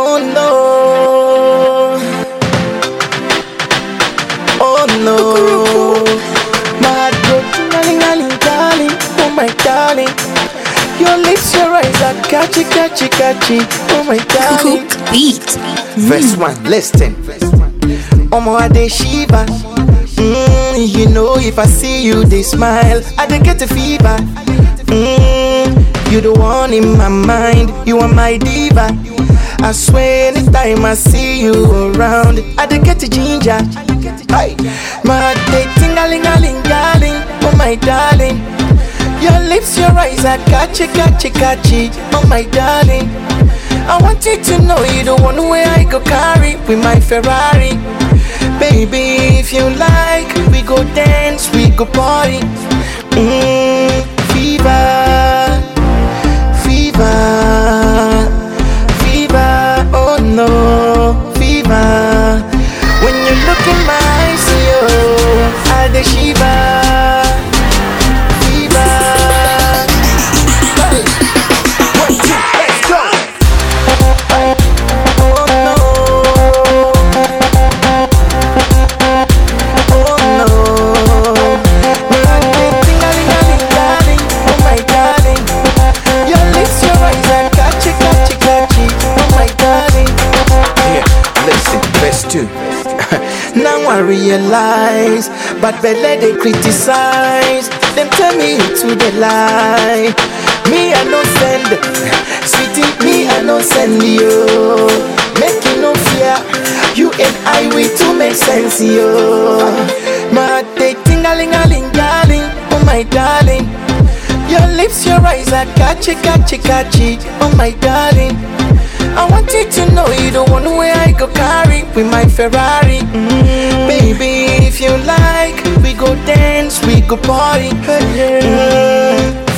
Oh no, oh no. My heart goes darling, darling, darling. Oh my darling. Your lips, your eyes are catchy, catchy, catchy. Oh my darling. Cook beat. Verse 1, listen. Omo I dey shiva. You know if I see you they smile, I dey get a fever. You the one in my mind, you are my diva. I swear anytime I see you around, I dey get a ginger. Aye. My heart dey ting-a-ling-a-ling-a-ling. Oh my darling. Your lips, your eyes are catchy, catchy, catchy. Oh my darling. I want you to know you the one way I go carry with my Ferrari. Baby, if you like, we go dance, we go party. Fever, fever, fever. Oh no, fever. When you look in my eyes, yo, I dey shiver. Now I realize, but better they criticize. Them tell me to the lie. Me I no send, sweetie. Me I no send you. Make you no fear. You and I we to make sense yo. My day ting-a-ling-a-ling, darling. Oh my darling. Your lips, your eyes are catchy, catchy, catchy. Oh my darling. I want you to know you the one way I go carry with my Ferrari. Baby, if you like, we go dance, we go party.